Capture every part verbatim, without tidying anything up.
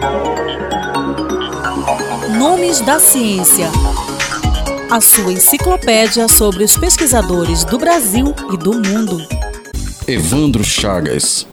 Nomes da ciência. A sua enciclopédia sobre os pesquisadores do Brasil e do mundo. Evandro Chagas.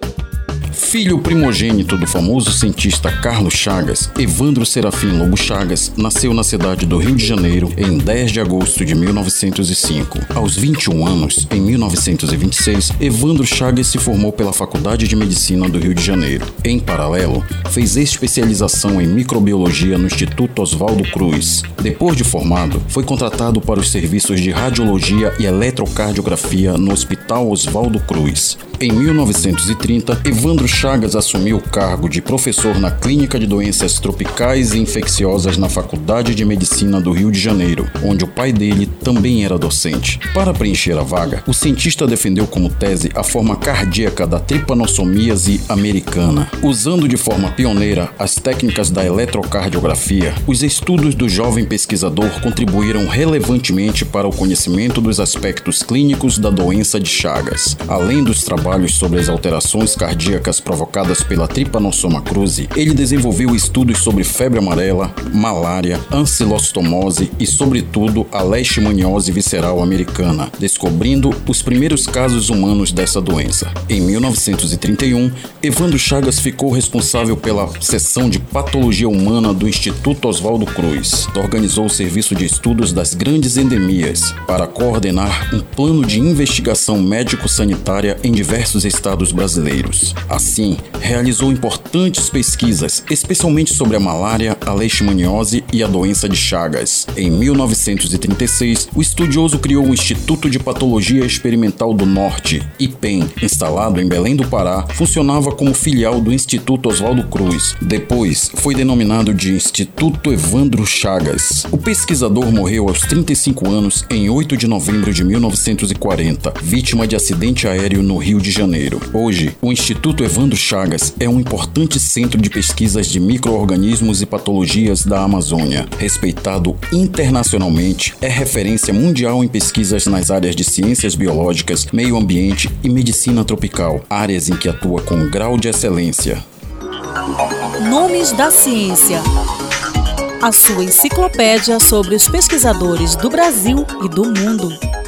Filho primogênito do famoso cientista Carlos Chagas, Evandro Serafim Lobo Chagas nasceu na cidade do Rio de Janeiro em dez de agosto de mil novecentos e cinco. Aos vinte e um anos, em mil novecentos e vinte e seis, Evandro Chagas se formou pela Faculdade de Medicina do Rio de Janeiro. Em paralelo, fez especialização em microbiologia no Instituto Oswaldo Cruz. Depois de formado, foi contratado para os serviços de radiologia e eletrocardiografia no Hospital Oswaldo Cruz. Em mil novecentos e trinta, Evandro Chagas assumiu o cargo de professor na Clínica de Doenças Tropicais e Infecciosas na Faculdade de Medicina do Rio de Janeiro, onde o pai dele também era docente. Para preencher a vaga, o cientista defendeu como tese a forma cardíaca da tripanossomíase americana. Usando de forma pioneira as técnicas da eletrocardiografia, os estudos do jovem pesquisador contribuíram relevantemente para o conhecimento dos aspectos clínicos da doença de Chagas. Além dos trabalhos sobre as alterações cardíacas provocadas pela Trypanosoma cruzi, ele desenvolveu estudos sobre febre amarela, malária, ancilostomose e, sobretudo, a leishmaniose visceral americana, descobrindo os primeiros casos humanos dessa doença. Em mil novecentos e trinta e um, Evandro Chagas ficou responsável pela seção de patologia humana do Instituto Oswaldo Cruz. Organizou o serviço de estudos das grandes endemias para coordenar um plano de investigação médico-sanitária em diversos estados brasileiros. Assim, realizou importantes pesquisas, especialmente sobre a malária, a leishmaniose e a doença de Chagas. Em mil novecentos e trinta e seis, o estudioso criou o Instituto de Patologia Experimental do Norte, I P E M, instalado em Belém do Pará, funcionava como filial do Instituto Oswaldo Cruz. Depois, foi denominado de Instituto Evandro Chagas. O pesquisador morreu aos trinta e cinco anos em oito de novembro de mil novecentos e quarenta, vítima de acidente aéreo no Rio de Janeiro. Hoje, o Instituto Evandro Chagas é um importante centro de pesquisas de micro-organismos e patologias da Amazônia. Respeitado internacionalmente, é referência mundial em pesquisas nas áreas de ciências biológicas, meio ambiente e medicina tropical, áreas em que atua com grau de excelência. Nomes da ciência. A sua enciclopédia sobre os pesquisadores do Brasil e do mundo.